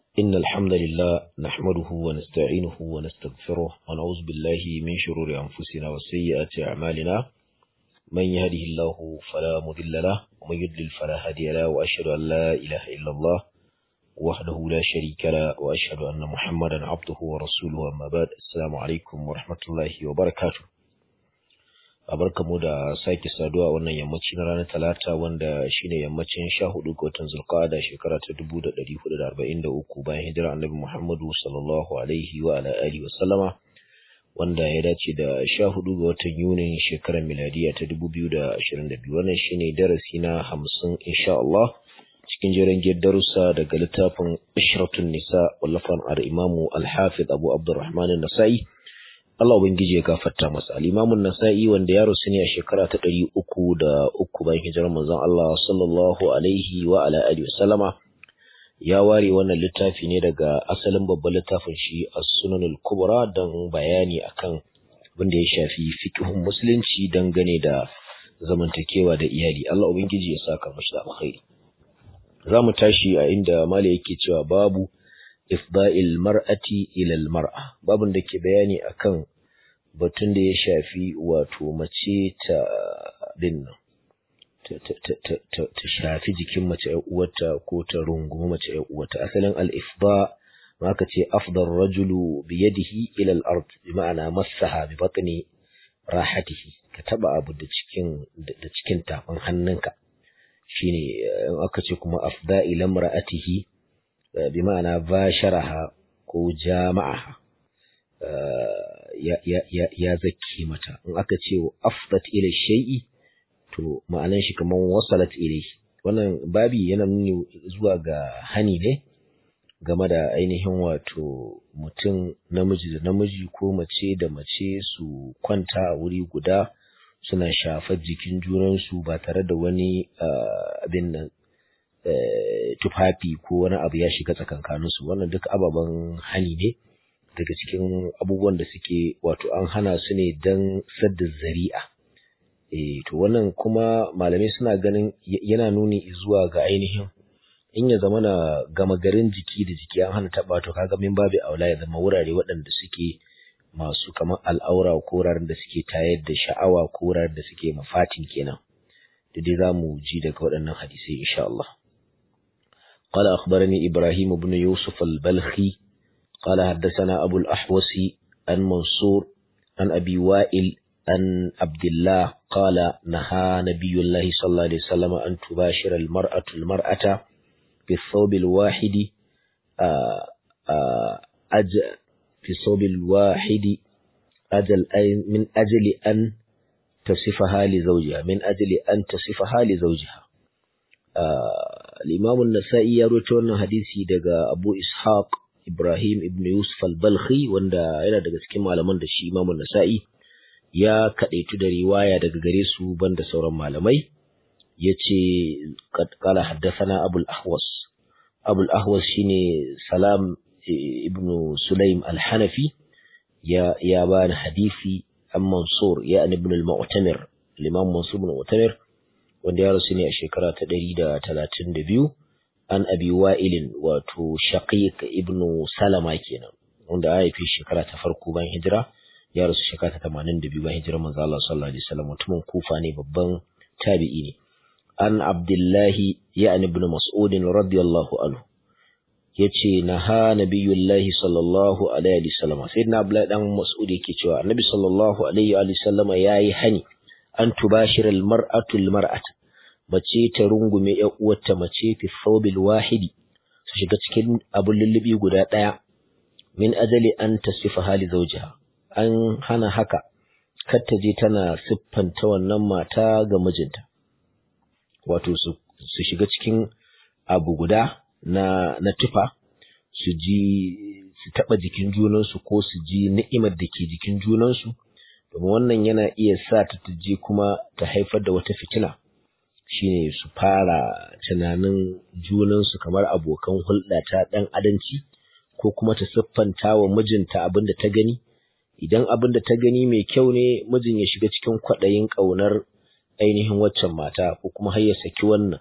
إن الحمد لله نحمده ونستعينه ونستغفره ونعوذ بالله من شرور أنفسنا وسيئات أعمالنا من يهده الله فلا مضل له ومن يضلل فلا هادي له وأشهد أن لا إله إلا الله وحده لا شريك له وأشهد أن محمدا عبده ورسوله أما بعد السلام عليكم ورحمة الله وبركاته. Barkamu da sake saduwa wannan yammaci na ranar Talata wanda shine yammacin 14 ga watan Zulqa'ada shekara ta 1443 bayan hijira Annabi Muhammadu sallallahu alaihi wa ala alihi wasallama wanda ya dace da 14 ga watan Yuni shekarar miladiya ta 2022. Wannan shine darasi na 50 insha Allah cikin jerin darussa daga littafin Ishratun Nisa wallafan al-Imam al-Hafiz Abu Abdurrahman an-Nasa'i. Allah ubangiji ya gafarta masa. Al-Imam an-Nasa'i wanda ya rusu ne a shekara ta 303 bayan hijirar manzon Allah sallallahu alaihi wa ala alihi wasallama ya ware wannan littafi ne daga asalin babban littafin shi As-Sunan al-Kubra don bayani akan abin da ya shafi fiqhun musulunci dangane da zamantakewa da iyali. Allah ubangiji ya saka mashi da alkhairi. Zamu tashi a inda malai yake cewa babu ifda'il mar'ati ila al-mar'a, babun da ke bayani akan batun da ya shafi wato mace ta ta shafi jikin mace ƴar uwarta ko ta rungumi mace ƴar uwarta. Asalin al-ifda ma ka ce afdar rajulu bi yadihi ila al-ard, bi ma'ana massaha bi batni rahatihi, ka taba abu da cikin tafin hannunka shine in aka ce kuma afda ila imra'atihi bi ma'ana basharaha ko jama'aha, ya zaki mata. In aka ce afdat ila shay'i to ma'anan shi kaman wasalat ilayhi. Wannan babi yana nuni zuwa ga hani ne game da ainihin wato mutum namiji da namiji ko mace da mace su kwanta a wuri guda suna shafar jikin junansu ba tare da wani abin nan tufafi ko wani abu ya shiga tsakankaninsu. Wannan duk ababen hani ne daga cikin abubuwan da suke wato an hana su ne don sadda zari'a. To wannan kuma malamai suna ganin yana nuni zuwa ga ainihin in ya zama na gama garin jiki da jiki an hana taɓa, to kaga min babu aula ya zama wurare waɗanda suke masu kamar al'aura ko wuraren da suke tayar da sha'awa ko wuraren da suke mafatin kenan. Da dai za mu ji daga waɗannan hadisai insha Allah. قال أخبرني إبراهيم بن يوسف البلخي قال حدثنا أبو الأحوص عن منصور عن أبي وائل عن عبد الله قال نهى نبي الله صلى الله عليه وسلم أن تباشر المرأة المرأة بالثوب الواحد في الثوب الواحد من أجل أن تصفها لزوجها الإمام النسائي يروي wannan hadisi daga Abu Ishaq Ibrahim ibn Yusuf al-Balkhi wanda yana daga cikin malaman da shi Imam Nasa'i ya kadaitu da riwaya daga gare su banda sauran malamai. Yace qala haddathana Abu al-Ahwas shine Salam ibn Sulaim al-Hanafi ya bani hadisi an Mansur ya ibn al-Mu'tamir, al-Imam Mansur ibn al-Mu'tamir wanda ya rasu ne a shekara ta 132 an Abi Wa'il wato Shaqiq ibn Salama kenan wanda ya haifi shekara ta farko bayan hijira, ya rasu shekara ta 82 bayan hijirar manzo Allah sallallahu alaihi wasallam. Mutumin Kufa ne, babban tabi'i ne. An Abdullah ya ibn Mas'ud radiyallahu anhu yace naha nabiyullahi sallallahu alaihi wasallam. Sayyidina Abdullah dan Mas'ud yake cewa Annabi sallallahu alaihi wasallam yayi hani an tubashir al-mar'atu al-mar'ata, mace ta rungume ƴar uwarta mace fi thawbil wahidi, su shiga cikin abun lullubi guda ɗaya, min ajali an tasifa hali zawjiha. An hana haka kar ta je tana siffanta wannan mata ga mijinta, wato su shiga cikin abu guda na tufa, su taɓa jikin junansu ko su ji ni'imar da ke jikin junansu, domin wannan yana iya sa ta je kuma ta haifar da wata fitina, shine su fara tunanin junansu kamar abokan hulɗa ta ɗan adanci, ko kuma ta siffanta wa mijinta abin da ta gani. Idan abin da ta gani mai kyau ne, mijin ya shiga cikin kwaɗayin ƙaunar ainihin waccan mata ko kuma har ya saki wannan,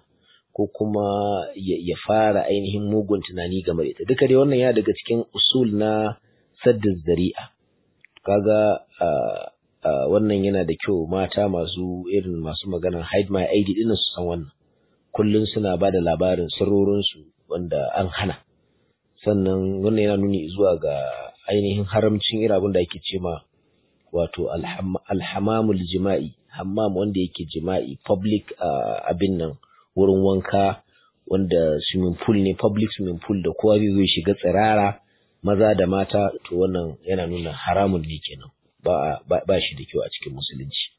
ko kuma ya fara ainihin mugun tunani game da ita. Duka dai wannan ya daga cikin usul na saddin zari'a. Kaga wannan yana da kyau mata masu maganar hide my ID din su san wannan. Kullun suna ba da labarin sirrorinsu wanda an hana. Sannan wannan yana nuni zuwa ga ainihin haramcin irin abin da ake ce ma wato alhamamul jima'i, hammam wanda yake jima'i, public abin nan wurin wanka wanda swimming pool ne, public swimming pool da kowa zai shiga tsirara maza da mata, to wannan yana nuna haramun ne kenan, ba shi da kyau a cikin musulunci.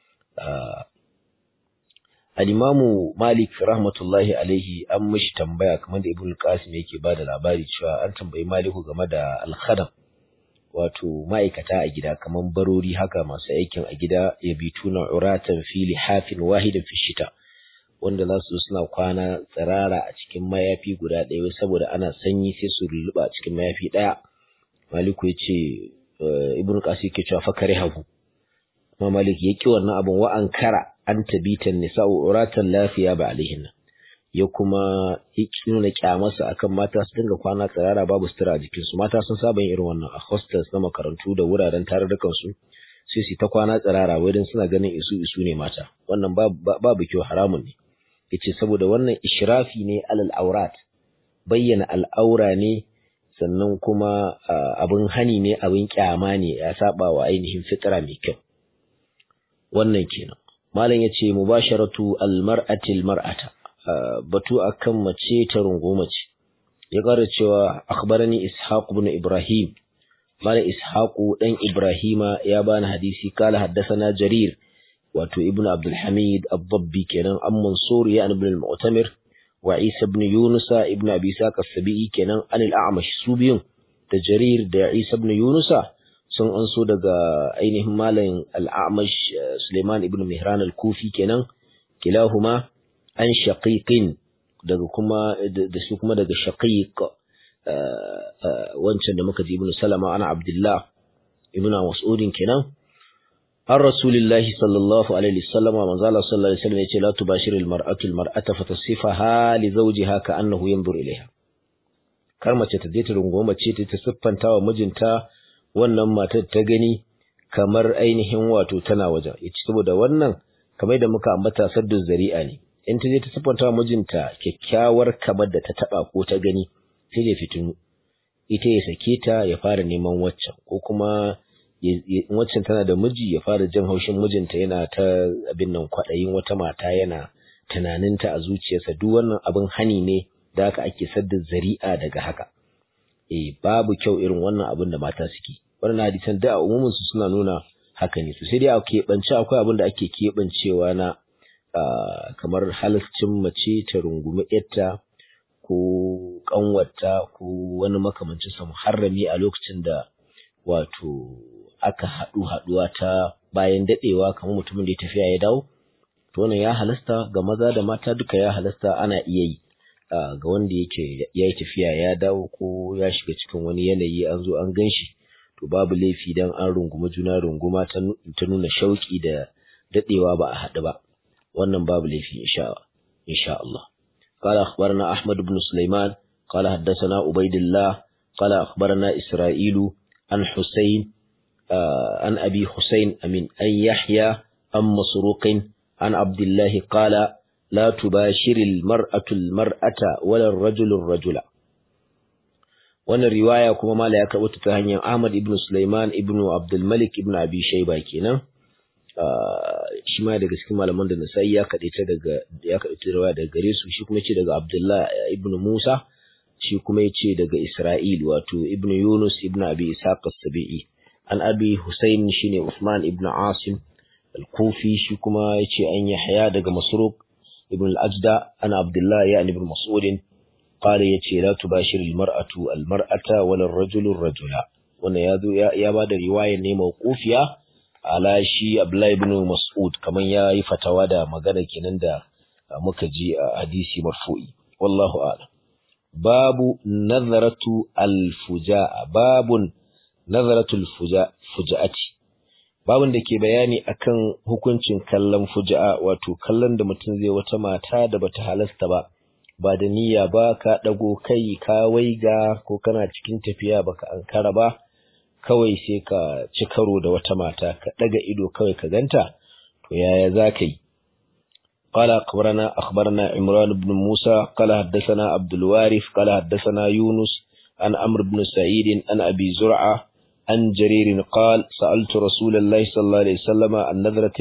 Al-Imamu Malik rahmatullahi alaihi an mishi tambaya kamar da Ibn Qasim yake ba da labari cewa an tambayi Maliku game da al-khadam, wato ma'aikata a gida kamar barori haka masu aikin a gida, yabituna uratan fi lihafin wahidan fi shita, wanda za su suna kwana tsirara a cikin mayafi guda ɗaya saboda ana sanyi sai su lulluɓa a cikin mayafi ɗaya. Maliku ya ce Ibn Qasim yake cewa fakari hagu, amma Malik ya ki wannan abin wa ankara an tabitan nisa'u uratan lafiya ba alaihinna, ya kuma nuna kyamarsa akan mata su dinga kwana tsirara babu sutura a jikinsu. Mata sun saba yin irin wannan a hostels na makarantu da wuraren tarurrukan su, sai su ta kwana tsirara wai dan suna ganin isu ne mata. Wannan babu kyau, haramun ne. Yace saboda wannan ishrafi ne alal aurat, bayyana al'aura ne, sannan kuma abin hani ne, abin kyama ne, ya saba wa ainihin fitra mai kyau. Wannan kenan. Malam yace mubasharatu almar'atil mar'ata, batu akan mace ta rungo mace. Ya ƙara cewa akhbarani Ishaq ibn Ibrahim, malam Ishaq dan Ibrahima ya bani hadisi, kala haddathana Jarir wato ibn Abdul Hamid ad-Dabbi kenan, an Mansur ya ibn al-Mu'tamir wa Isa ibn Yunus ibn Abi Saq as-Sabi'i kenan, an al-A'mash, su biyun da Jarir da Isa ibn Yunus sun anso daga ainihin malam al-A'mash Sulaiman ibn Mihran al-Kufi kenan, kilahuma an Shaqiqin, daga kuma da su kuma daga Shaqiq wancan da muka ji ibn Salama ana Abdullah ibn Mas'udin kenan, an Rasulillahi sallallahu alaihi wasallam, manzo Allah sallallahu alaihi wasallam yace la tubashiru al-mar'atu al-mar'ata fatasifaha li zawjiha ka'annahu yanzur ilayha. Kar mace ta je ta rungoma mace ta siffanta wa mijinta wannan matar ta gani kamar ainihin wato tana wajen. Yace saboda wannan kamar da muka ambata saddu zari'a ne, in ta je ta siffanta wa mijinta kyakkyawar kamar da ta taba ko ta gani, sai ya fitinu, ita ya sake ta ya fara neman waccan, ko kuma waccan tana da miji ya fara jin haushin mijinta, yana ta abin nan kwaɗayin wata mata, yana tunaninta a zuciyarsa. Duk wannan abin hani ne, da haka ake sadda zari'a daga haka. Babu kyau irin wannan abin da mata suke. Wannan hadisan da a umumin su suna nuna haka ne. Sai dai a keɓance akwai abin da ake keɓancewa na kamar halascin mace ta rungumi yarta ko ƙanwarta ko wani makamancin sa muharrami a lokacin da wato aka haɗuwa ta bayan daɗewa, kamar mutumin da ya tafiya ya dawo. To wannan ya halasta ga maza da mata duka, ya halasta, ana iya yi ga wanda yake ya yi tafiya ya dawo ko ya shiga cikin wani yanayi an zo an gan shi, to babu laifi dan an rungumi juna runguma ta nuna shauƙi da daɗewa ba a haɗu ba. Wannan babu laifi insha Allah. قال أخبرنا أحمد بن سليمان قال حدثنا عبيد الله قال أخبرنا إسرائيل عن حسين عن أبي حسين أمين أن يحيى عن مسروق عن عبد الله قال لا تباشر المرأة المرأة ولا الرجل الرجل. wannan riwaya kuma mala ya karɓo ta hanyar Ahmad ibn Sulaiman ibn Abdul Malik ibn Abi Shayba kenan, shi ma daga cikin malaman da Nasa'i ya kaɗe riwaya daga gare su. Shi kuma yace daga Abdullah ibn Musa, shi kuma yace daga Isra'il wato ibn Yunus ibn Abi Ishaq as-Sabi'i, an Abi Husayn shine Uthman ibn Asim al-Kufi, shi kuma yace an Yahya daga Masruq ibn al-Ajda an Abdullah ya ibn Mas'ud qala yace la tubashir al-mar'atu al-mar'ata wala ar-rajulu ar-rajula. Wannan ya bada riwayar ne mawqufiya ala shi Abdullah ibn Mas'ud, kaman yayi fatawa da magana kenan da muka ji a hadisi marfu'i. Wallahu a'lam. Babu nazaratu al-fuja'a, babun nazaratu al-fuja'ati, babun da ke bayani akan hukuncin kallon fuja'a, wato kallon da mutum zai wata mata da bata halasta ba ba da niyya ba, ka ɗago kai ka waiga ko kana cikin tafiya baka ankara ba, kawai sai ka ci karo da wata mata ka ɗaga ido kawai ka ganta, to yaya za ka yi? قال أخبرنا عمران بن موسى قال حدثنا عبد الوارث قال حدثنا يونس عن عمرو بن سعيد عن أبي زرعة عن جرير قال سألت رسول الله صلى الله عليه وسلم عن نظرة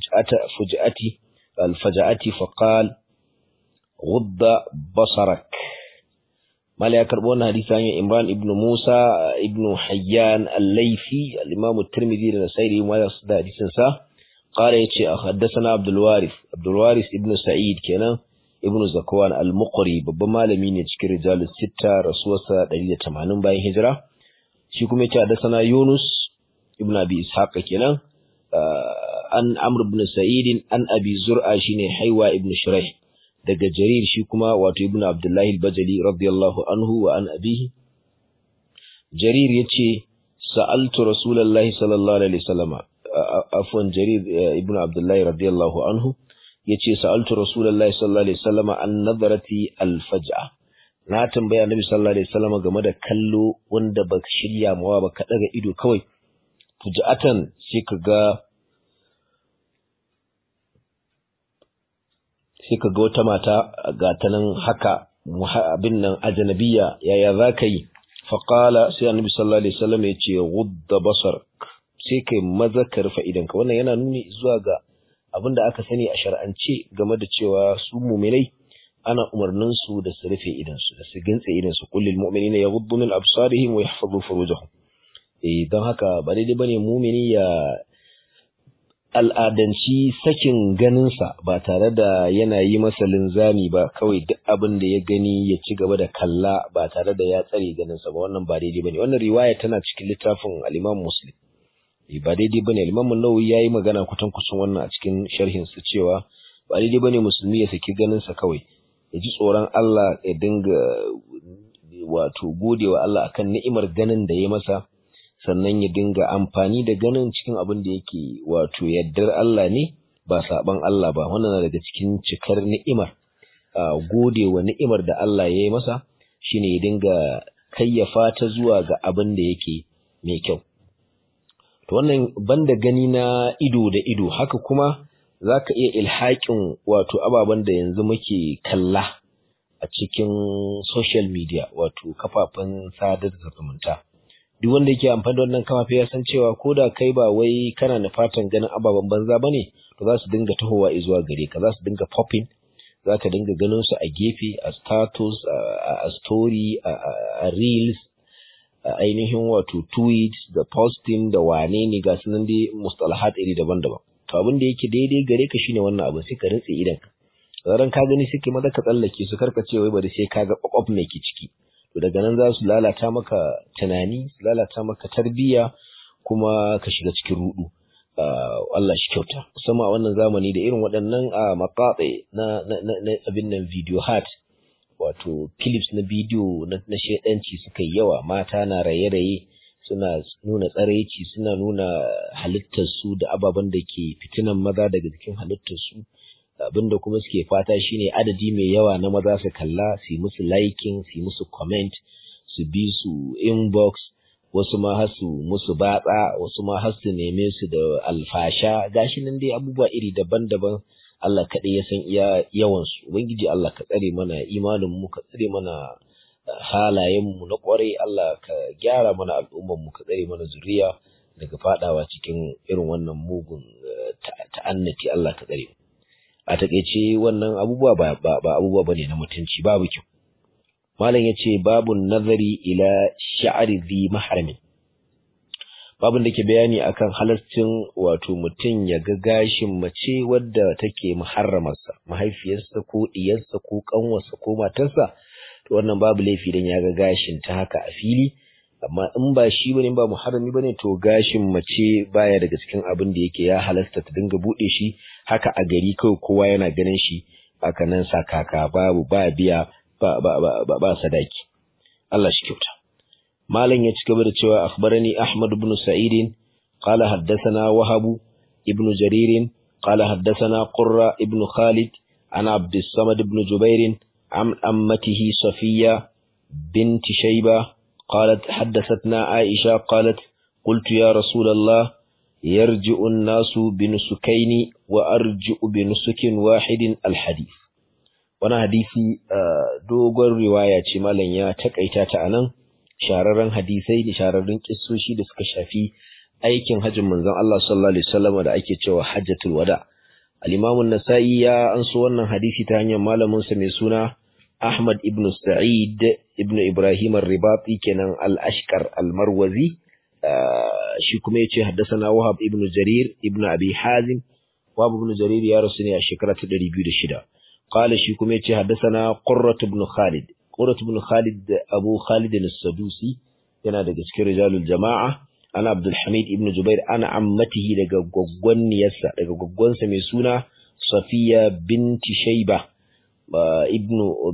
الفجأة فقال غض بصرك. ما لا يكربون حديث عن عمران بن موسى ابن حيان الليثي الإمام الترمذي لنسائره وما يصدى حديث سا قال يتي حدثنا عبد الوارث ابن سعيد كان ابن زكوان المقري babban malami ne cikin rijalus sitta rasuwarsa 180 bayan hijira. Shi kuma yace haddathana Yunus ibn Abi Ishaq kenan an Amr ibn Sa'id an Abi Zur'a shine Haywa ibn Shuraih daga Jarir shi kuma wato ibn Abdullah al-Bajali radiyallahu anhu wa an abihi. Jarir yace sa'altu Rasulullahi sallallahu alaihi wasallam afwan Jarir ibn Abdullah radiyallahu anhu yace sa'altu Rasulullahi sallallahu alaihi wasallam an nadarati al-faj'a. Na tambaya Annabi sallallahu alaihi wasallam game da kallo wanda baka shirya mawa ba ka daga ido kawai fujatan sai ka ga wata mata ga ta nan haka abin nan ajnabiya, yaya zaka yi? Faqala sai Annabi sallallahu alaihi wasallam yace ghudda basar, sai kai maza ka rufe idanka. Wannan yana nuni zuwa ga abin da aka sani a shar'ance game da cewa su mu'minai ana umarnin su da su rufe idansu, da su gintse idansu. Qul lil mu'minina yaghuddu min absarihim wa yahfazu furujahum. Don haka ba daidai bane mu'mini ya al'adanci sakin ganinsa ba tare da yana yi masa linzami ba, kawai duk abin da ya gani ya ci gaba da kalla ba tare da ya tsare ganinsa ba. Wannan ba daidai bane. Wannan riwaya tana cikin littafin al-Imam Muslim. Ba daidai bane. Al-Imam An-Nawawi yayi magana kusan wannan a cikin sharhin sa cewa ba daidai bane musulmi ya saki ganinsa kawai, ya ji tsoron Allah, ya dinga wato godewa Allah akan ni'imar ganin da ya masa, sannan ya dinga amfani da ganin cikin abin da yake wato yaddar Allah ne ba saban Allah ba. Wannan na daga cikin cikar ni'imar, godewa ni'imar da Allah ya yi masa shine ya dinga kayyafa ta zuwa ga abin da yake mai kyau. To wannan banda gani na ido da ido, haka kuma zaka iya ilhakin wato ababen da yanzu muke kalla a cikin social media, wato kafafen sadar da zumunta. Duk wanda yake amfani da wannan kafafe ya san cewa ko da kai ba wai kana da fatan ganin ababen banza bane, to za su dinga tahowa zuwa gare ka, za su dinga popping, za ka dinga ganin su a gefe, a status, a story, a reels, a ainihin wato tweets da posting da wane ne, ga sunan dai mustalahat iri daban-daban. To abin da yake daidai gare ka shine wannan abu, sai ka rintse idan ka zaran ka gani sai maza ka tsallake su, karka ce wai bari sai ka ga kwakwaf me ke ciki. To daga nan za su lalata maka tunani, su lalata maka tarbiyya, kuma ka shiga cikin rudu. Allah shi kyauta, musamman a wannan zamani da irin waɗannan maqati na abin nan video hat, wato clips na bidiyo na shedanci suka yi yawa. Mata na raye-raye, suna nuna tsaraici, suna nuna halittarsu da ababen da ke fitinan maza daga cikin halittarsu. Abinda kuma suke fata shine adadi mai yawa na maza su kalla, su yi musu liking, su yi musu comment, su bi su inbox, wasu ma har su musu batsa, wasu ma har su neme su da alfasha. Gashi nan dai abubuwa iri daban-daban, Allah kaɗai ya san iya yawansu. Ubangiji Allah ka tsare mana imaninmu, ka tsare mana halayenmu na ƙwarai, Allah ka gyara mana al'ummanmu, ka tsare mana zuriya daga faɗawa cikin irin wannan mugun ta'annati. Allah ka tsare. A taƙaice wannan abubuwa ba abubuwa bane na mutunci, babu kyau. Malam yace babun nazari ila sha'ri dhi mahramin. Babun da ke bayani akan halaccin wato mutum ya ga gashin mace wadda take muharramarsa, mahaifiyarsa ko diyarsa ko kanwarsa ko matarsa, to wannan babu laifi dan ya ga gashin ta haka a fili. Amma in ba shi bane, ba muharrami bane, to gashin mace baya daga cikin abin da yake ya halasta ta dinga bude shi haka a gari kawai kowa yana ganin shi haka nan sakaka, babu ba biya ba sadaki. Allah shi kyauta. Malam ya ci gaba da cewa akhbarani Ahmad ibn Sa'id qala haddathana Wahab ibn Jarir qala haddathana Qurra ibn Khalid an Abd as-Samad ibn Jubair عن أمته صفية بنت شيبة قالت حدثتنا عائشة قالت قلت يا رسول الله يرجع الناس بنسكين وأرجع بنسك واحد الحديث. وانا حديثي دوغر رواية مالا يا تكأيتا تعنان شارران حديثي شارران كسوشي دسك شافي aikin hajjin manzon Allah sallallahu alaihi wasallam da ake cewa hajjatul wada. Al-Imam an-Nasa'i ya anso wannan hadisi ta hanyar malamin sa mai suna Ahmad ibn Sa'id ibn Ibrahim ar-Ribati kenan al-Ashqar al-Marwazi. Shi kuma yace haddathana Wahab ibn Jarir ibn Abi Hazim. Wahab ibn Jarir ya rasu ne a shekara ta 206. Qala shi kuma yace haddathana Qurrat ibn Khalid. Qurrat ibn Khalid Abu Khalid al-Sadusi yana daga cikin rijalul jama'a. Ana Abdul Hamid ibn Jubair ana ammatihi daga gwaggwanniyarsa daga gwaggwansa mai suna Safiya binti Shayba ibn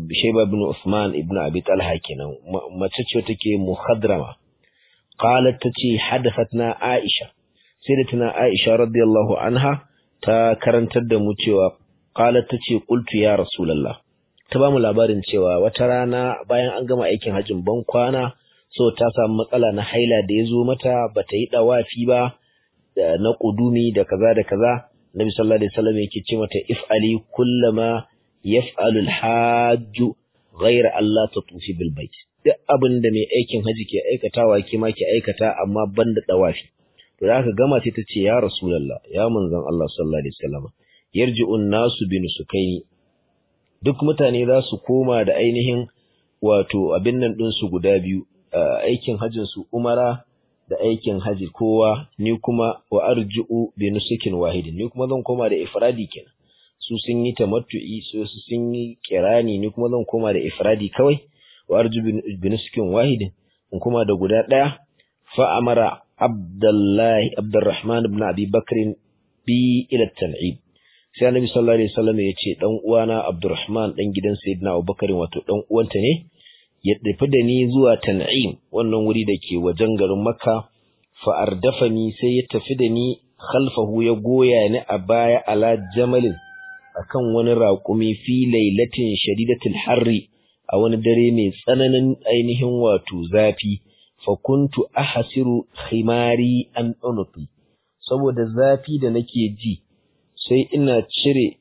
Uthman ibn Abi Talha kenan mace ce take muhadrama. Qalat tace hadathatna Aisha, sai da tana Aisha radiyallahu anha ta karantar da mu cewa qalat tace qultu ya Rasulullah, ta ba mu labarin cewa wata rana bayan an gama aikin hajjin ban kwana so ta samu matsala na haila da ya zo mata bata yi dawafi ba na kudumi da kaza da kaza. Nabi sallallahu alaihi wasallam yake ce mata if'ali kullama yaf'alu al-hajj ghayra Allah tatufi bil bait. Duk abin da mai aikin haji ke aikatawa ke ma ke aikata amma banda dawafi. To da aka gama sai ta ce ya Rasulullah, ya manzon Allah sallallahu alaihi wasallam, yarji'un nasu bi nusukaini. Duk mutane za su koma da ainihin wato abin nan din su guda biyu. Aikin hajjin su umara da aikin haji kowa, ni kuma wa arji'u bi nusukin wahidin, ni kuma zan koma da ifradi kenan. Su sun yi tamattu'i, su sun yi kirani, ni kuma zan koma da ifradi kawai. Wa arji'u bi nusukin wahidin, in kuma da guda daya. Fa amara Abdurrahman ibn Abi Bakr bi ila tan'im. Sai Annabi sallallahu alaihi wasallam ya ce dan uwana Abdurrahman dan gidan Sayyidina Abubakar wato dan uwanta ne, ya tafi da ni zuwa Tan'im, wannan wuri da ke wajen garin Makka. Fa ardafani, sai ya tafi da ni khalfahu, ya goya ni a baya ala jamalin akan wani raƙumi fi lailatin shadidatil harri, a wani dare mai tsananin ainihin wato zafi. Fa kuntu ahsiru khimari an unuqi, saboda zafi da nake ji sai ina cire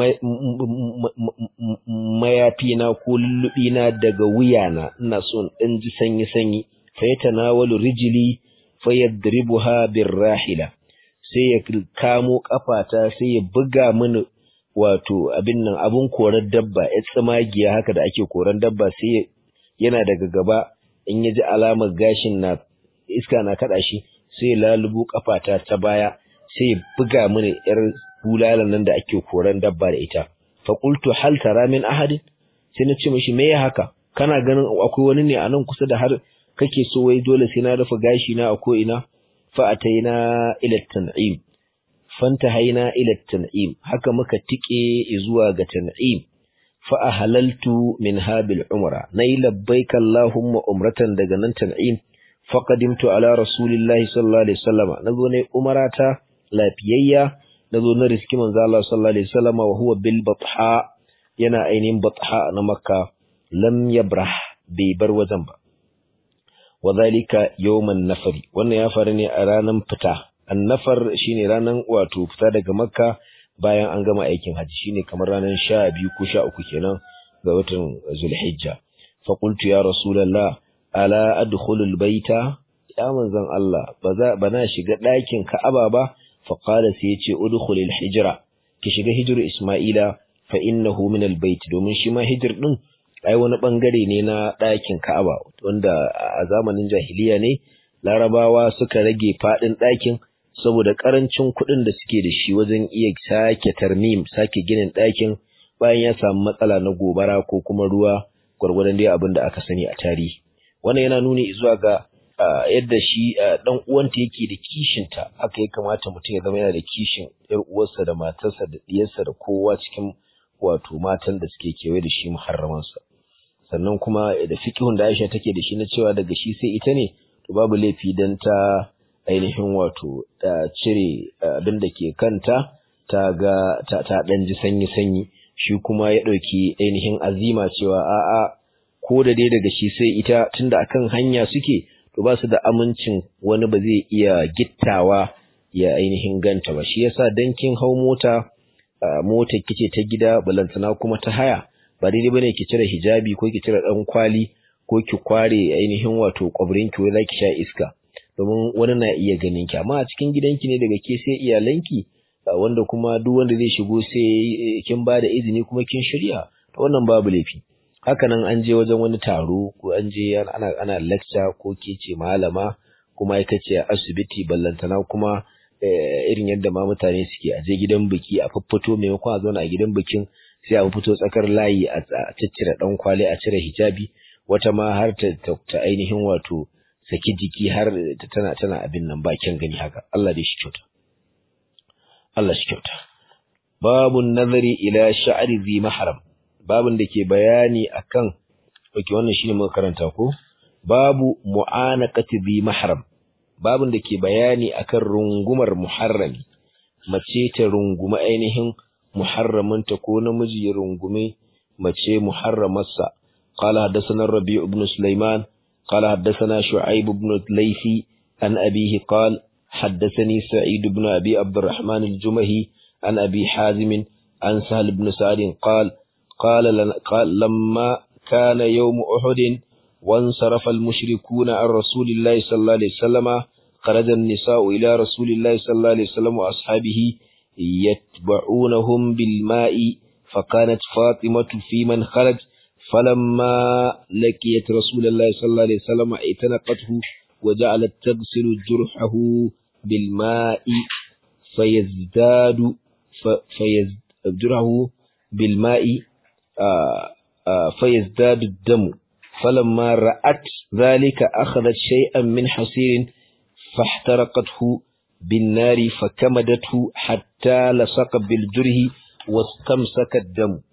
mayafina ko lullubina daga wuyana, ina so in ji sanyi-sanyi. Fa ya tanawalu rijili fa yadribuha birrahila, sai ya kamo kafata sai ya buga mini wato abin nan abun koran dabba, ya tsamagiya haka da ake koran dabba, sai yana daga gaba in ya ji alamar gashin na iska na kada shi sai ya lalubu kafata ta baya sai ya buga mini yar bulalan nan da ake koran dabba da ita. Fa qultu hal tara min ahadin, sai na ce mishi me ya haka, kana ganin akwai wani ne a nan kusa da har kake so wai dole sai na rufe gashi na a ko ina. Fa ataina ila tan'im, fantahaina ila tan'im, haka muka tike zuwa ga tan'im. Fa ahlaltu minha bil umra, nayi labbaika allahumma umratan daga nan tan'im. Fa qadimtu ala rasulillahi sallallahu alaihi wasallam, nazo ne umarata lafiyayya, nazo na riski manzo Allah sallallahu alaihi wasallam wa huwa bil batha, yana ainihin batha na Makka. Lam yabrah, bai bar wajen ba. Wadhalika yawman nafari, wannan ya faru ne a ranan fita. An-nafar shine ranan wato fita daga Makka bayan an gama aikin haji, shine kamar ranan 12 ko 13 kenan ga watan Zulhijja. Fa qultu ya Rasulullah, ala adkhulul baita, ya manzon Allah, bana shiga ɗakin Ka'aba ba. Fa qala, sai yace udkhulil hijra, ki shiga hijru Isma'ila, fa innahu min albayt, domin shi ma hijr din ai wani bangare ne na ɗakin Ka'aba, wanda a zamanin jahiliya ne Larabawa suka rage fadin ɗakin saboda karancin kuɗin da suke da shi wajen iya sake tarmim, sake ginin ɗakin bayan ya samu matsala na gobara ko kuma ruwa, gwargwadon dai abin da aka sani a tarihi. Wannan yana nuni zuwa ga yadda shi dan uwanta yake da kishinta, haka ya kamata mutum ya zama yana da kishin yar uwarsa da matarsa da diyarsa da kowa cikin wato matan da suke kewaye da shi muharramansa. Sannan kuma da fiqhun da Aisha take da shi na cewa daga shi sai ita ne, to babu laifi dan ta ainihin wato cire abin da ke kanta, ta ga ta dan ji sanyi shi kuma ya ɗauki ainihin azima cewa a'a ko da dai daga shi sai ita tunda akan hanya suke to ba su da amincin wani ba zai iya gittawa ya ainihin ganta ba. Shi yasa dankin hau mota kice ta gida balantana kuma ta haya ba daidai bane ki cire hijabi ko ki cire dan kwali ko ki kware ainihin wato kwabrin ki wai zaki sha iska, domin wani na iya ganin ki. Amma a cikin gidanki ne daga ke sai iyalanki, wanda kuma duk wanda zai shigo sai kin ba da izini kuma kin shirya, to wannan babu laifi. Haka nan an je wajen wani taro ko an je ana lecture ko ke ce malama kuma ya kace a asibiti ballantana kuma irin yadda ma mutane suke a je gidan biki a fuffuto maimakon a zauna a gidan bikin sai a fito tsakar layi a ciccire dan kwali a cire hijabi, wata ma har ta ainihin wato saki jiki har tana abin nan bakin gani haka. Allah dai shi kyauta. Allah shi kyauta. Babun nazari ila sha'ri zi mahram, babun da ke bayani akan wannan shine muka karanta ko babu mu'anaqati zi mahram, babun da ke bayani akan rungumar muharrami, mace ta runguma ainihin muharramanta ko namiji ya rungume mace muharramarsa. Qala hadathana Rabi' ibn Sulaiman qala hadathana Shu'aib ibn Laythi an abihi qala حدثني سعيد بن أبي عبد الرحمن الجمهي عن أبي حازم عن سهل بن سعد قال لما كان يوم أحد وانصرف المشركون عن رسول الله صلى الله عليه وسلم خرج النساء إلى رسول الله صلى الله عليه وسلم وأصحابه يتبعونهم بالماء فكانت فاطمة في من خرج فلما لقيت رسول الله صلى الله عليه وسلم اعتنقته وجعلت تغسل جرحه بالماء فيزداد الدم فلما رأت ذلك أخذت شيئا من حصير فاحترقته بالنار فكمدته حتى لصق بالجرح واستمسك الدم.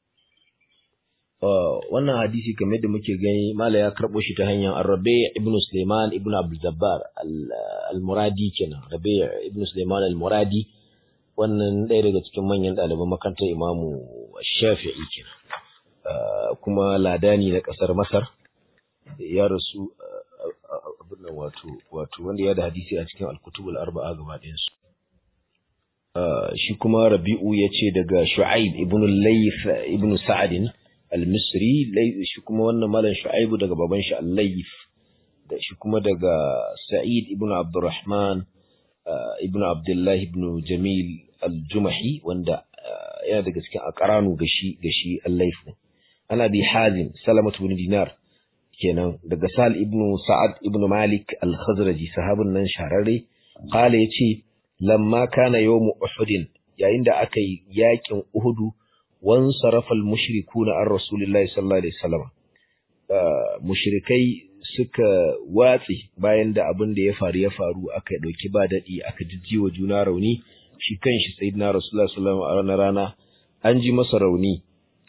wannan hadisi kamar da muke gani mala ya karbo shi ta hanyar Rabi' ibn Sulaiman ibn Abdul Jabbar al-Muradi kenan. Rabi' ibn Sulaiman al-Muradi wannan ɗaya daga cikin manyan ɗaliban makarantar Imamu Shafi'i kenan, kuma ladani na ƙasar Masar, ya rasu abin nan wato wanda ya da hadisi a cikin al-Kutubul Arba'a gaba ɗayan su. Shi kuma Rabi'u yace daga Shu'aib ibn Layth ibn Sa'd al-Misri, shi kuma wannan malam Shu'aibu daga baban shi al-Layth, da shi kuma daga Sa'id ibn Abdurrahman ibn Abdullah ibn Jamil al-Jumahi wanda yana daga cikin aqranu gashi al-Layth. Ana bi Hazim Salamah ibn Dinar kenan daga Sal ibn Sa'ad ibn Malik al-Khazraji, sahabin nan shahararre. Qala yace lamma kana yawm Uhud, yayin da aka yi yakin Uhudu, وانصرف المشركون عن رسول الله صلى الله عليه وسلم, mushrikai suka watsi bayan da abin da ya faru aka dauki ba dadi aka jijjiwa juna rauni. Shi kanshi sayyidina Rasulullah sallallahu alaihi wasallam a rana an ji masa rauni,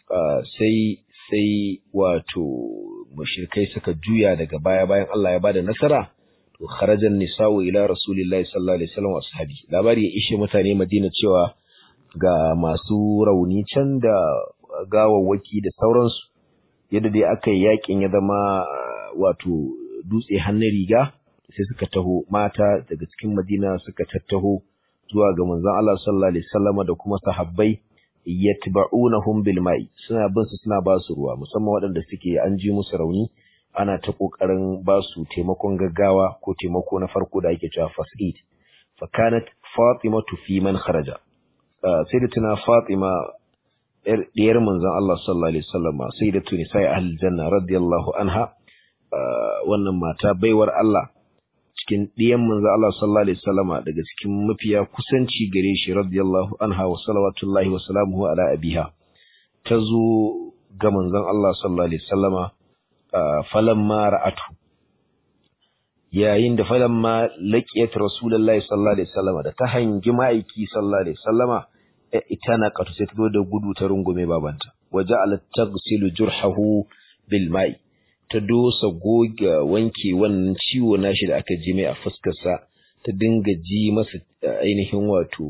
sai wato mushrikai suka juya daga baya bayan Allah ya bada nasara. To kharajan nisa'u ila rasulillahi sallallahu alaihi wasallam wa ashabi, labari ya ishe mutane Madina cewa ga masu rauni can da gawawwaki da sauransu, yadda dai aka yi yakin ya zama wato dutse hannun riga, sai suka taho mata daga cikin Madina suka tattaho zuwa ga manzon Allah sallallahu alaihi wasallam da kuma sahabbai, yatba'unahum bil ma'i, suna bin su suna ba su ruwa, musamman waɗanda suke an ji musu rauni ana ta kokarin ba su taimakon gaggawa ko taimako na farko da ake cewa first aid. Fa kanat Fatimatu fi man kharaja, sayyidatuna Fatima diyar manzon Allah sallallahu alaihi wasallam, sayyidatu nisa'i ahlil janna radiyallahu anha, wannan mata baiwar Allah cikin diyan manzon Allah sallallahu alaihi wasallam, daga cikin mafiya kusanci gare shi radiyallahu anha wa salawatullahi wa salamuhu ala abiha, tazo ga manzon Allah sallallahu alaihi wasallama falamma ra'atu, yayin da falamma laqiyat rasulullahi sallallahu alaihi wasallama, da ta hangi ma'aiki sallallahu alaihi wasallama, ita na katu sai ta zo da gudu ta rungume babanta, waja'alat taghsilu jurhahu bil ma'i, ta dosa goga wanke wannan ciwo nashi da aka ji mai a fuskar sa, ta dinga ji masa ainihin wato ta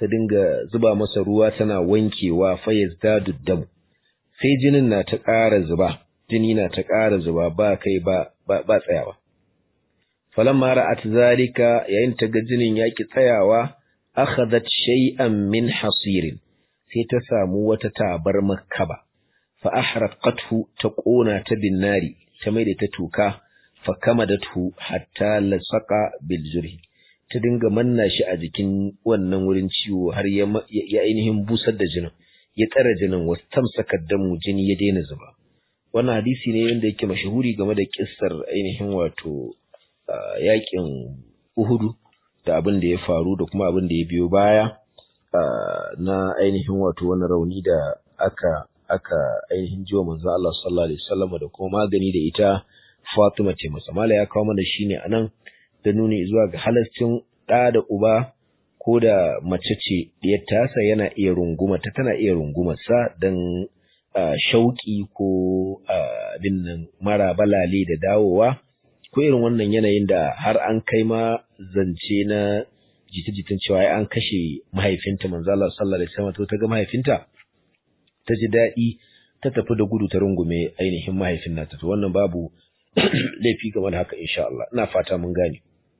ta dinga zuba masa ruwa tana wankewa fa yazdadu dam sai jinin na ta ƙara zuba jini na ta ƙara zuba ba kai ba tsayawa falamma ra'at zalika yayin ta ga jinin yaki tsayawa akhadhat shay'an min hasirin sai ta samu wata tabar makkaba fa ahraqathu ta ƙona ta binnari ta maida ta tuka fa kamadathu hatta lasaqa bil jurhi ta dinga manna shi a jikin wannan wurin ciwo har ya ainihin busar da jinin ya tsara jinin wastamsaka damu jini ya daina zuba wannan hadisi ne wanda yake mashahuri game da kissar ainihin wato yakin Uhudu da abin da ya faru da kuma abin da ya biyo baya na ainihin wato wannan rauni da aka ainihin jiwa manzo Allah sallallahu alaihi wasallam da kuma magani da ita Fatima ce masa mala ya kawo mana shine anan da nuni zuwa ga halascin da uba ko da mace ce diyar tasa yana iya runguma ta tana iya rungumar sa dan shauki ko abin nan mara balale da dawowa ko irin wannan yanayin da har an kai ma zance na jita-jitan cewa an kashe mahaifinta manzo Allah sallallahu alaihi wasallam to ta ga mahaifinta ta ji daɗi ta tafi da gudu ta rungume ainihin mahaifin nata to wannan babu laifi game da haka insha Allah ina fata mun gane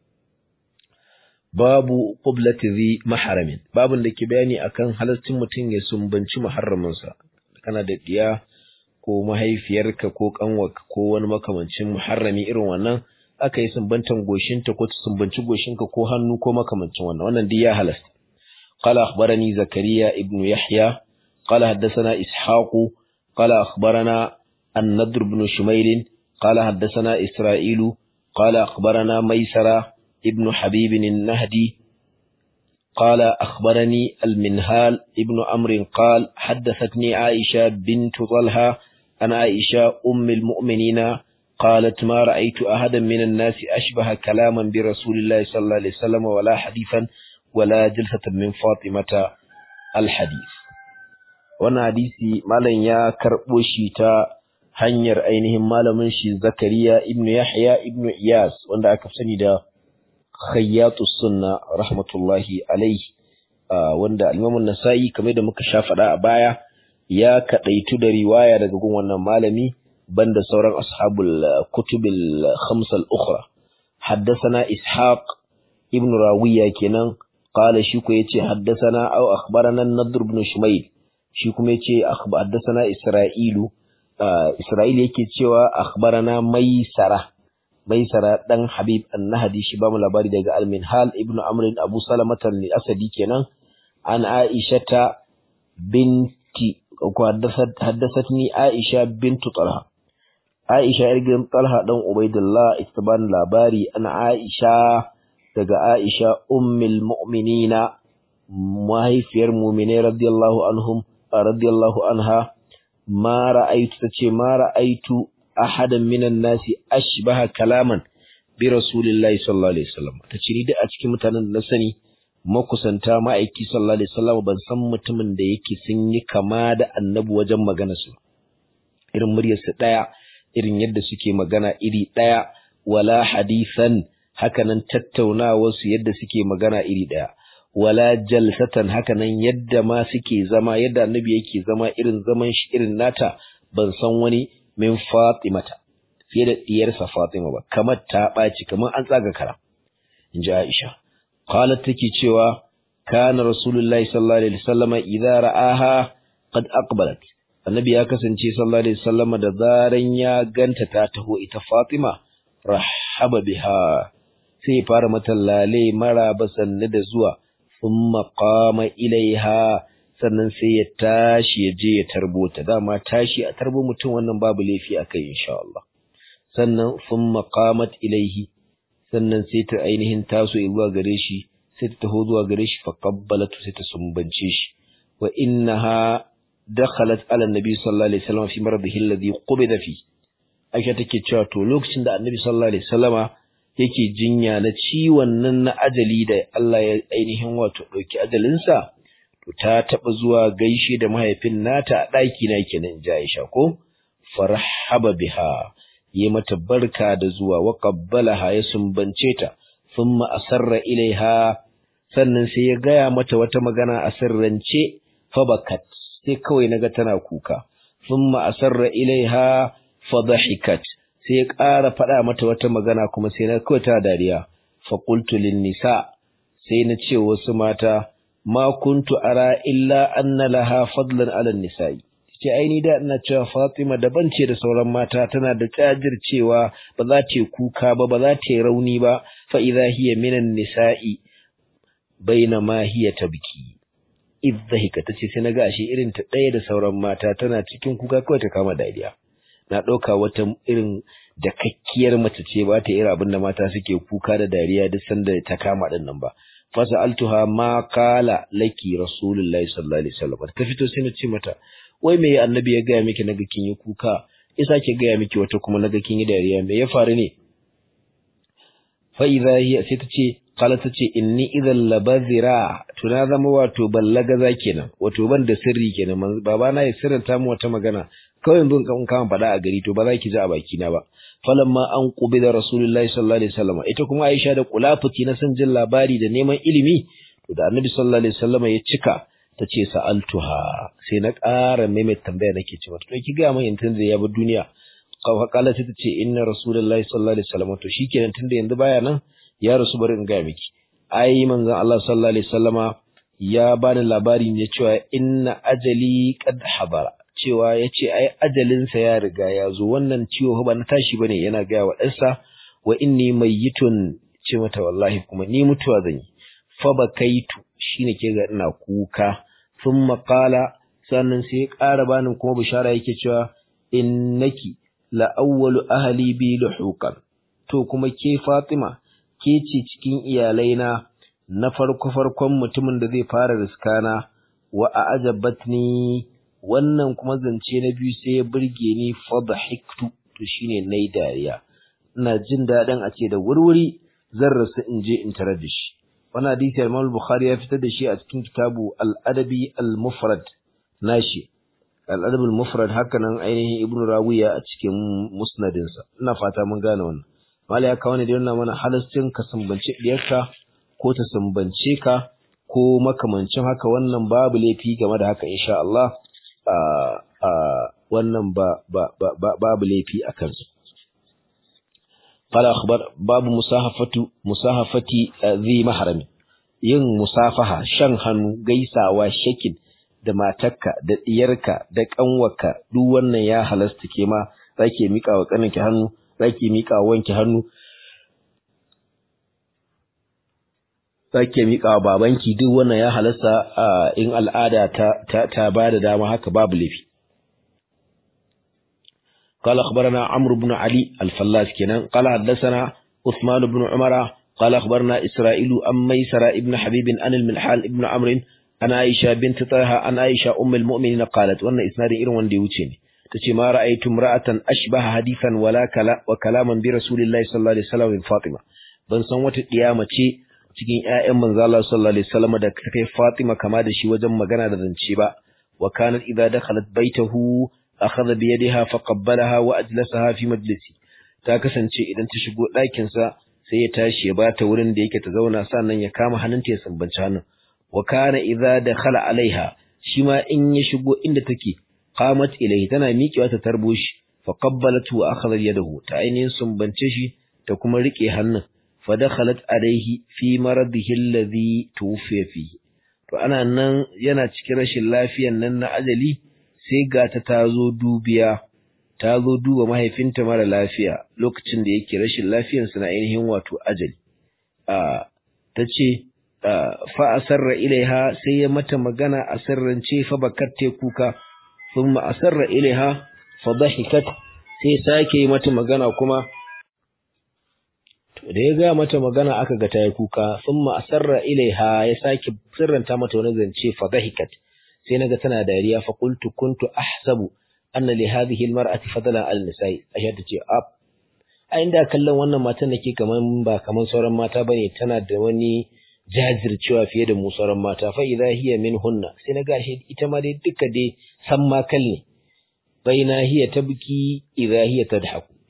babu qiblati zi mahramin babun da ke bayani akan halaccin mutum ya sumbanci muharraminsa kana da diya ko mahaifiyarka ko kanwarka ko wani makamancin muharrami irin wannan aka yi sumbantan goshinta ko ta sumbanci goshinka ko hannu ko makamancin wannan dai ya halasta qala akhbarani zakariya ibnu yahya qala haddathana ishaqu qala akhbarana an-nadr ibn shumayl qala haddathana isra'ilu qala akhbarana maysara ibn habib an-nahdi قال أخبرني المنهال ابن عمرو قال حدثتني عائشة بنت طلحة عن عائشة أم المؤمنين قالت ما رأيت أحدا من الناس أشبه كلاما برسول الله صلى الله عليه وسلم ولا حديثا ولا جلسة من فاطمة الحديث وانا حديثي مالن يا كربوشي تا hanyar ainihin malamin shi Zakariya ibn Yahya ibn Iyas wanda aka sani da Khayyatus Sunna rahmatullahi alaihi wanda Imam an-Nasa'i kamar da muka sha faɗa a baya ya kadaitu da riwaya daga gun wannan malami banda sauran ashabul kutubil khamsa al-ukhra haddathana Ishaq ibn Rawiya kenan qala shi ko yace haddathana aw akhbarana an-Nadr ibn Shumayl shi kuma yace haddathana Isra'ilu Isra'il yake cewa akhbarana Maisara dan Habib an-Nahdi shi ba mu labari daga Al-Minhal ibn Amr Abu Salamah al-Asadi kenan an Aisha binti ko haddathatni Aisha bintu Talha Aisha irgin Talha dan Ubaidullah ita ba labari an Aisha daga Aisha ummul mu'minina mahaifiyar mu'mine radiyallahu anha ma ra'aytu ahadan minan nasi ashbaha kalaman bi rasulillahi sallallahu alaihi wasallam tace ni da a cikin mutanen da na sani makusanta ma'aiki sallallahu alaihi wasallam ban san mutumin da yake sun yi kama da annabi wajen magana su irin muryar su daya irin yadda suke magana iri daya wala hadisan hakanan tattaunawar su yadda suke magana iri daya wala jalsatan hakanan yadda ma suke zama yadda annabi yake zama irin zaman shi irin nata ban san wani min Fatimata fiye da diyarsa Fatima ba kamar ta baci kamar an tsaga kara inji Aisha qalat take cewa kana rasulullahi sallallahu alaihi wasallam idza ra'aha qad aqbalat annabi ya kasance sallallahu alaihi wasallam da zaran ya ganta ta taho ita Fatima rahaba biha sai fara mata lale maraba sanne da zuwa thumma qama ilaiha sannan sai ya tashi ya je ya tarbo ta dama tashi a tarbo mutum wannan babu laifi akai insha Allah sannan thumma qamat ilaihi sannan sai ta ainihin taso zuwa gare shi sai ta taho zuwa gare shi fa qabbalatu sai ta sumbance shi wa innaha dakhalat ala annabi sallallahu alaihi wasallam fi maradihi alladhi qubida fi Aisha take cewa to lokacin da annabi sallallahu alaihi wasallama yake jinya na ciwon nan na ajali da Allah ya ainihin wato dauki ajalinsa to ta taba zuwa gaishe da mahaifin nata a daki na kenan Aisha ko farhaba biha yi mata barka da zuwa wa qabbalaha ya sumbance ta thumma asarra ilaiha sannan sai ya gaya mata wata magana a sirrance fabakat sai kawai naga tana kuka thumma asarra ilaiha fadhahikat sai ya ƙara faɗa mata wata magana kuma sai na kawai ta dariya fa qultu lin nisa sai na ce wasu mata ma kuntu ara illa anna laha fadlan ala nisa'i ce aini da ina cewa Fatima daban ce da sauran mata tana da cewa ba za ta kuka ba za ta rauni ba fa idha hiya minan nisa'i bainama hiya tabki idhahika tace sai naga ashe irin ta daya da sauran mata tana cikin kuka kawai ta kama dariya na dauka wata irin da kakkiyar mace ce ba ta irin abinda mata suke kuka da dariya duk sanda ta kama din nan ba fasaltuha ma qala laki rasulullahi sallallahu alaihi wasallam ta fito sai na ce mata wai me annabi ya ga miki naga kin yi kuka isa ke ga miki wata kuma naga kin yi dariya me ya faru ne fa idha hiya sai ta ce qala ta ce inni idhal labazira tuna zama wato ballaga za kenan wato ban da sirri kenan baba na ya sirranta mu wata magana kawai yanzu kan kama fada a gari to ba za ki ji a baki na ba falamma an qubida rasulullahi sallallahu alaihi wasallam ita kuma Aisha da kulafuci na san jin labari da neman ilimi to da annabi sallallahu alaihi wasallam ya cika tace sa'altuha sai na ƙara mai tambaya nake cewa to ki ga mun tun da ya bar duniya kala sai tace inna rasulullahi sallallahu alaihi wasallam to shikenan tunda yanzu baya nan ya rasu bari in ga miki ai manzon Allah sallallahu alaihi wasallama ya bani labari ne cewa inna ajali qad habara cewa yace ai ajalinsa ya riga ya zo wannan ciwo ba na tashi bane yana ga wa ɗansa wa inni mayyitun ce mata wallahi kuma ni mutuwa zan yi fa bakaitu shine ke ga ina kuka thumma qala sannan sai ya ƙara bani kuma bishara yake cewa innaki la awwalu ahli bi luhuqan to kuma ke Fatima ke ce cikin iyalaina na farkon mutumin da zai fara riskana wa a'jabatni wannan kuma zance na biyu sai ya burge ni fadhahiktu to shine nayi dariya ina jin dadin a ce da wurwuri zan rasu in je in tarar da shi wannan hadisi Imam Bukhari ya fitar da shi a cikin kitabu al-Adabi al-Mufrad nashi al-Adab al-Mufrad haka nan ainihin Ibn Rawiya a cikin musnadinsa ina fata mun gane wannan mala ya kawo ne da yana mana halascin ka sambance diyarka ko ta sambance ka ko makamancin haka wannan babu laifi game da haka insha Allah wannan babu laifi akan su qala akhbar babu musahafati zi mahrami yin musafaha shan hannu gaisawa shakin da matarka da diyarka da kanwarka duk wannan ya halasta ke ma zake mika wa kaninki hannu zake mika wa wanki hannu zake mika wa babanki duk wannan ya halasta in al'ada ta bada dama haka babu lafi قال أخبرنا عمرو بن علي الفلاس كنان قال حدثنا عثمان بن عمر قال أخبرنا إسرائيل أم ميسر ابن حبيب أن الملحال ابن عمرو أن عائشة بنت طه أن عائشة أم المؤمنين قالت وأن إسناد إروان ديوتيني تتي ما رأيت امرأة أشبه حديثا وكلاما برسول الله صلى الله عليه وسلم من فاطمة ban san wata kiyama ce cikin ƴaƴan manzo Allah sallallahu alaihi wasallam da kai Fatima kama da shi wajen magana da zance ba wa kanat idza dakhalat baitahu akhadha bi yadiha faqabbalaha wa ajlasaha fi majlisi ta kasance idan ta shigo ɗakin sa sai ya tashi ya bata wurin da yake ta zauna sannan ya kama hannunta ya sambanci hannun wa kana idza dakhala alaiha shi ma in ya shigo inda take qamat ilayhi tana miƙewa ta tarbo shi faqabbalatu wa akhadha yadahu ta ainihin sumbance shi ta kuma rike hannun fa dakhalat alaihi fi maradihi alladhi tuwfiya fihi to ana nan yana cikin rashin lafiyan nan na ajali sai ga ta zo duba mahaifinta mara lafiya lokacin da yake rashin lafiyarsa na ainihin wato ajali ta ce fa asarra ilaiha sai ya mata magana a sirrance fa bakatte kuka thumma asarra ilaiha fa dhahikat sai sake yi mata magana kuma to da ya ga mata magana aka ga ta yi kuka thumma asarra ilaiha ya sake sirranta mata wani zance fa dhahikat sai naga tana dariya fa kuntu ahsabu anna li hadhihi almar'ati fadlan al-nisa'i asha tace a inda kallon wannan matan nake kaman ba kaman sauran mata bane tana da wani jajircewa fiye da mu sauran mata fa idha hiya minhunna sai naga shi ita ma dai duka dai san ma kalle baina hiya tabki idha hiya tadhaku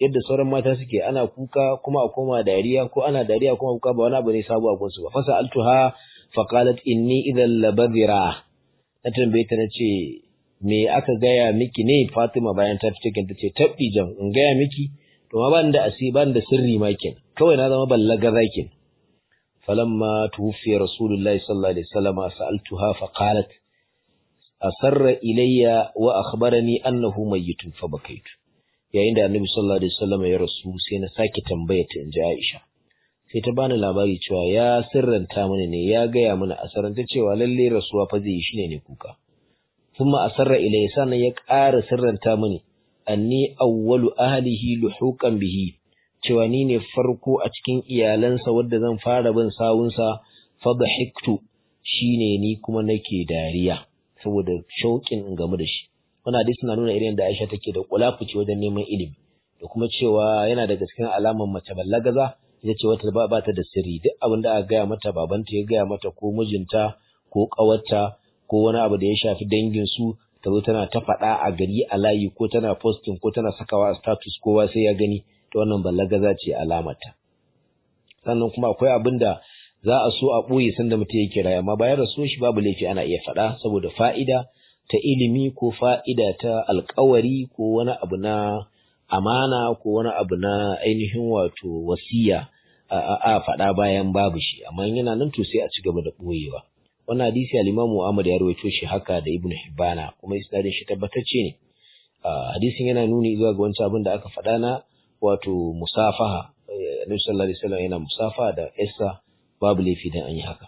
yadda sauran mata suke ana kuka kuma a koma dariya ko ana dariya kuma kuka ba wani abu ne sabo a gunsu ba fa sa'altuha fa qalat inni idhal labadhira na tambaye ta nace me aka gaya miki ne Fatima bayan ta fito kin tace tabbi jan in gaya miki to ma ban da ban da sirri ma kin kawai na zama ballaga zakin falamma tuwfi rasulullahi sallallahu alaihi wasallam sa'altuha fa qalat asarra ilayya wa akhbarani annahu mayyitun fa bakaitu yayin da annabi sallallahu alaihi wasallam ya rasu sai na sake tambaya ta inji Aisha sai ta bani labari cewa ya sirranta mini ne ya gaya mini asaranta cewa lalle rasuwa fa zai yi shine ne kuka kuma asarra ilayya sannan ya ƙara sirranta mini anni awwalu ahlihi luhuqan bihi cewa ni ne farko a cikin iyalansa wanda zan fara bin sawunsa fa dhahiktu shine ni kuma nake dariya saboda shauƙin in gamu da shi wannan hadisi na nuna irin da Aisha take da kulafuci wajen neman ilimi da kuma cewa yana daga cikin alaman mace ballagaza ita ce wata ba ta da sirri duk abin da aka gaya mata babanta ya gaya mata ko mijinta ko ƙawarta ko wani abu da ya shafi dangin su ta zo tana ta faɗa a gari a layi ko tana posting ko tana sakawa a status kowa sai ya gani to wannan ballagaza ce alamata sannan kuma akwai abin da za a so a ɓoye sanda mutum yake raye amma bayan rasuwar shi babu laifi ana iya faɗa saboda fa'ida ta ilimi ko fa'ida ta alƙawari ko wani abu na amana ko wani abu na ainihin wato wasiya a faɗa bayan babu shi amma yana nan to sai a ci gaba da ɓoyewa wannan hadisi al-Imam Ahmad ya rawaito shi haka da Ibn Hibbana kuma isnadin shi tabbatacce ne hadisin yana nuni zuwa ga wancan abin da aka faɗa na wato musafaha Annabi sallallahu alaihi wasallam yana musafaha da Isa babu laifi dan an yi haka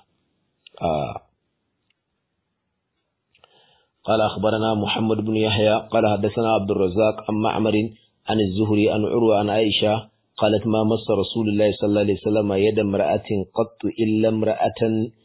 قال أخبرنا محمد بن يحيى قال حدثنا عبد الرزاق عن معمر عن الزهري عن عروة عن عائشة قالت ما مس رسول الله صلى الله عليه وسلم يد امرأة قط إلا امرأة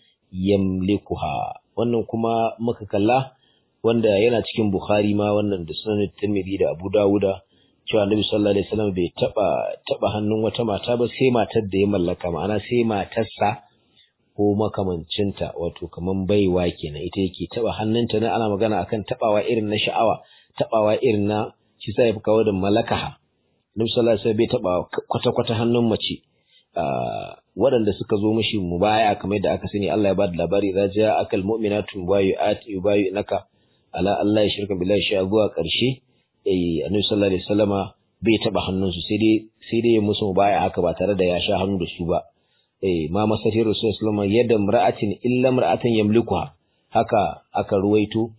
يملكها wannan kuma muka kalla wanda yana cikin Bukhari ma wannan da Sunan Tirmidhi da Abu Dawuda cewa Annabi sallallahu alaihi wasallam bai taba hannun wata mata ba sai matar da ya mallaka ma'ana sai matarsa ko makamancinta wato kaman baiwa kenan ita yake taba hannunta na ana magana akan tabawa irin na sha'awa tabawa irin na shi sai ya fi kawo da malakaha Nabi sallallahu alaihi wasallam bai taba kwata hannun mace waɗanda suka zo mishi mubaya kamar yadda aka sani Allah ya bada labari raja akal mu'minatu yubayu naka ala Allah ya shirka billahi sha zuwa ƙarshe Annabi sallallahu alaihi wasallama bai taba hannunsu sai dai ya musu mubaya haka ba tare da ya sha hannu da su ba ma masatir Rasulullah sallallahu alaihi wasallam yadda mar'atin illa mar'atan yamlikuha haka aka ruwaito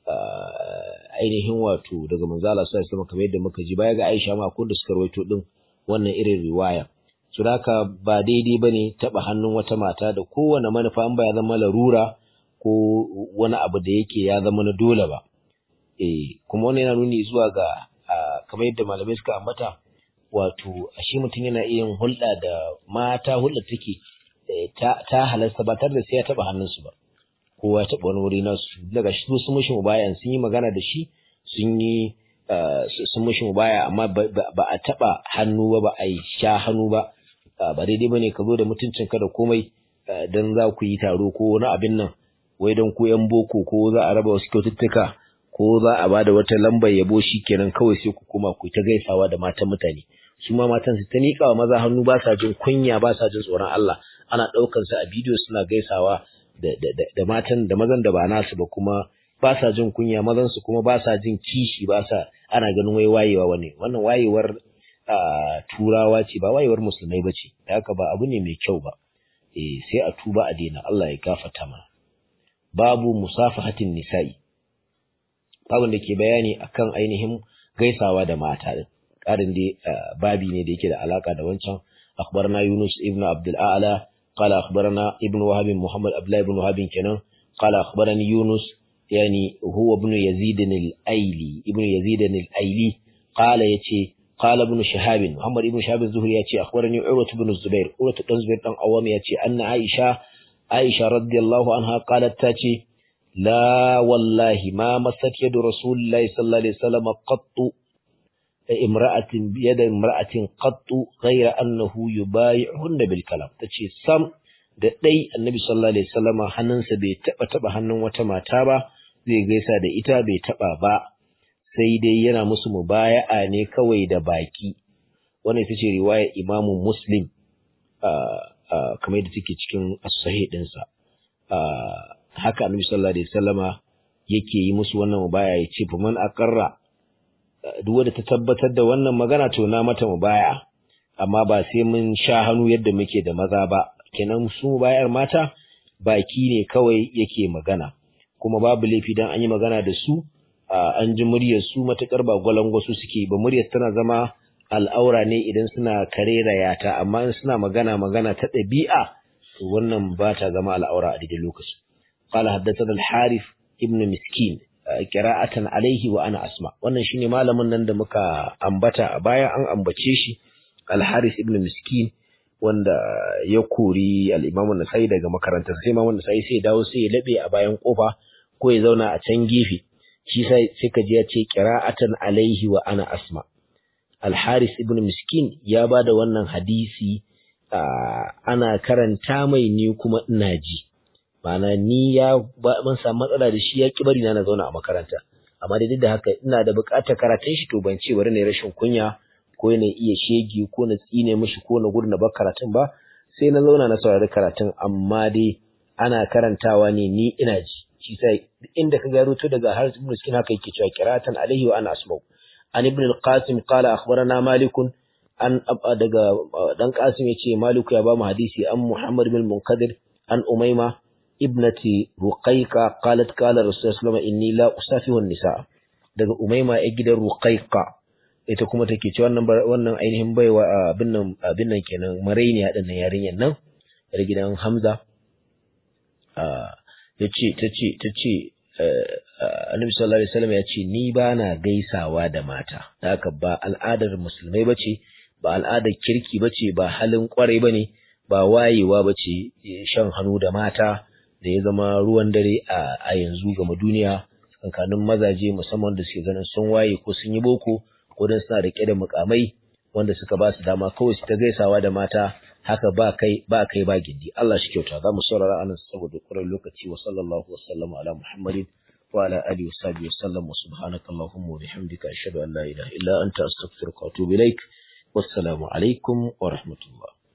ainihin wato daga manzo Allah sallallahu alaihi wasallam kamar yadda muka ji baya ga Aisha ma ko da suka ruwaito din wannan irin riwaya so haka ba daidai bane taba hannun wata mata da kowane manufa an ba ya zama larura ko wani abu da yake ya zama na dole ba kuma wannan yana nuni zuwa ga kamar yadda malamai suka ambata wato ashe mutum yana iya yin hulɗa da mata hulɗa take ta halasta ba tare da sai ya taba hannunsu ba kowa ya taba wani wuri nasu daga shi sun mishi mubayan sun yi magana da shi sun mishi mubaya amma ba a taba hannu ba a yi sha hannu ba ba daidai bane ka zo da mutuncinka da komai dan za ku yi taro ko wani abin nan wai dan ku yan boko ko za a raba wasu kyaututtuka ko za a bada wata lambar yabo kenan kawai sai ku koma ku ta gaisawa da matan mutane su ma matan su ta nika wa maza hannu ba sa jin kunya ba sa jin tsoron Allah ana daukar su a bidiyo suna gaisawa da matan da mazan da ba nasu ba kuma ba sa jin kunya mazan su kuma ba sa jin kishi ba sa ana ganin wai wayewa wannan wayewar turawa ce ba wayewar musulmai bace da haka ba abu ne mai kyau ba sai a tuba a daina Allah ya gafarta mana babu musafahatin nisa'i babun da ke bayani akan ainihin gaisawa da mata din karin dai babi ne da yake da alaka da wancan akhbarana Yunus ibn Abdul A'la qala akhbarana ibn Wahab Muhammad Abdullah ibn Wahab kenan qala akhbarani Yunus yani huwa ibn Yazid al-Aili ibn Yazid al-Aili qala yace qala ibn Shihab Muhammad ibn Shihab az-Zuhri yace akhbarani Urwa ibn Zubair Urwa ibn Zubair dan Awam yace anna Aisha radiyallahu anha qalat tace la wallahi ma masat yadu Rasulullahi sallallahu alaihi wasallam qattu imra'atin bi yadi imra'atin qattu ghayra annahu yubay'uhunna bil kalam tace sam da dai annabi sallallahu alaihi wasallam hannunsa bai taba hannun wata mata ba zai gaisa da ita bai taba ba sai dai yana musu mubaya'a ne kawai da baki wannan ita ce riwayar Imam Muslim kamar yadda take cikin as-sahih dinsa. Haka Annabi sallallahu alaihi wasallama yake yi musu wannan mubaya, ya ce faman aqarra, duk wanda ta tabbatar da wannan magana to na mata mubaya, amma ba sai mun sha hannu yadda muke da maza ba. Kenan su mubayar mata baki ne kawai yake magana, kuma babu laifi dan an yi magana da su an ji muryar su matakar ba gwalangwasu suke ba. Muryar tana zama al'aura ne idan suna kareraya ta, amma in suna magana ta ɗabi'a to wannan ba ta zama al'aura a daidai lokacin. Qala haddathana al-Harith ibn Miskin qira'atan alayhi wa ana asma. Wannan shine malamin nan da muka ambata a baya, an ambace shi al-Harith ibn Miskin, wanda ya kori al-Imam an-Nasa'i daga makarantar. Sai Imam an-Nasa'i sai dawo sai ya labe a bayan kofa ko ya zauna a can gefe, shi sai ka ji ya ce qira'atan alayhi wa ana asma. Al-Harith ibn Miskin ya bada wannan hadisi ana karanta mai ni kuma ina ji, ma'ana ni ban samu matsala da shi, ya ki bari na zauna a makaranta, amma dai da haka ina da buƙatar karatun shi, to ban ce bari ne rashin kunya ko ne iya shege ko na tsine mishi ko na gudu na bar karatun ba, sai na zauna na saurari karatun, amma dai ana karantawa ne ni ina ji. Shi sai inda ka garo to daga Harith ibn Miskin haka yake cewa qira'atan alayhi wa ana asma'u. An ibn al-Qasim qala akhbarana Malik an daga dan Qasim yace Malik ya ba mu hadisi an Muhammad bin Munkadir an Umayma ibnati Ruqayqa qalat qala Rasulullah sallallahu alaihi wasallam inni la usafihu an-nisa. Daga Umayma ya gidan Ruqayqa, ita kuma take cewa wannan ainihin baiwa abin nan kenan marainiya din nan yarinyar nan daga gidan Hamza. tace Annabi sallallahu alaihi wasallam ya ce ni ba na gaisawa da mata, haka ba al'adar musulmai bace, ba al'adar kirki bace, ba halin kwarai bane, ba wayewa bace shan hannu da mata da ya zama ruwan dare a yanzu ga duniya tsakanin mazaje, musamman da suke ganin sun waye ko sun yi boko ko dan suna rike da mukamai wanda suka ba su dama kawai su ta gaisawa da mata haka ba kai ba gindi. Allah shi kyauta. Za mu saurara anan saboda ƙurar lokaci. Wa sallallahu wa sallama ala Muhammadin wa ala alihi wa sahbihi wa sallam. Wa subhanaka Allahumma wa bihamdika ashhadu an la ilaha illa anta astaghfiruka wa atubu ilaik. Wassalamu alaikum wa rahmatullah.